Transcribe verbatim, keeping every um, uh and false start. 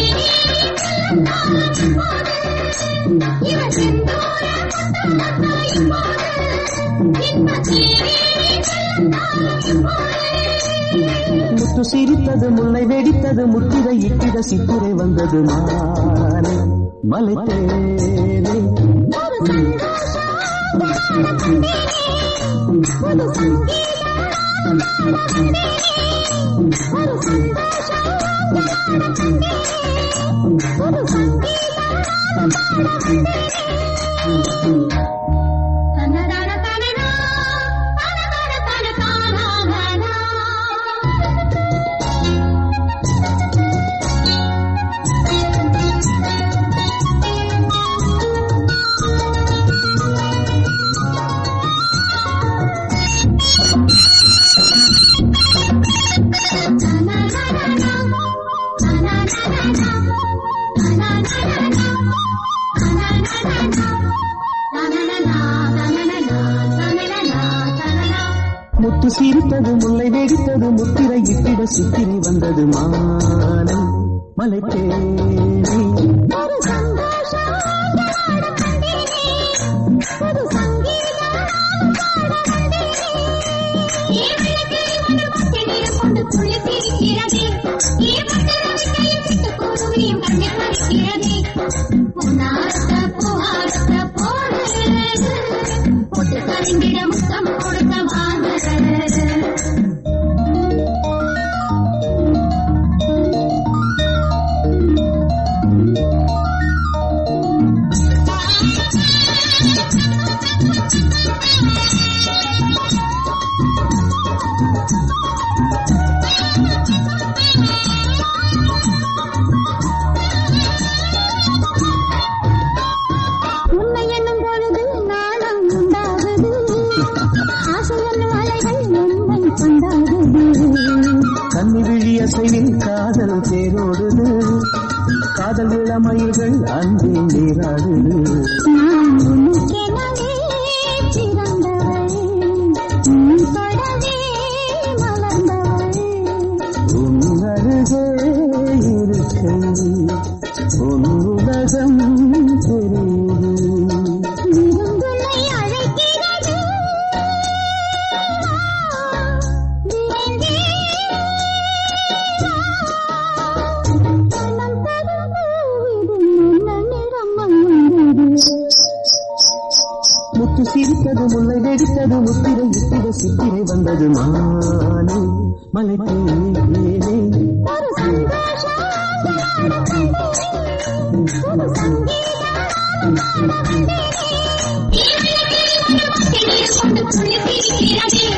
முத்து சிரித்தது முல்லை வெடித்தது முத்திரை இட்டிட சித்திரை வந்தது மாலை மலை தேனே முத்து சிரித்தது முல்லை வெடித்தது முத்திரை இட்டிட சித்திரை வந்தது மாலை மலை தேனே கண்ணிவிழியசைவில் காதல் தேரோடுது காதல் இளமயில்கள் அன்பே நீராடுது உன்னருகே இருக்கை உன் உலகம் தெரியுது முத்து சிரித்தது முல்லை வெடித்தது முத்திரை இட்டிட சித்திரை வந்தது மாலை மலை தேனே கொண்டு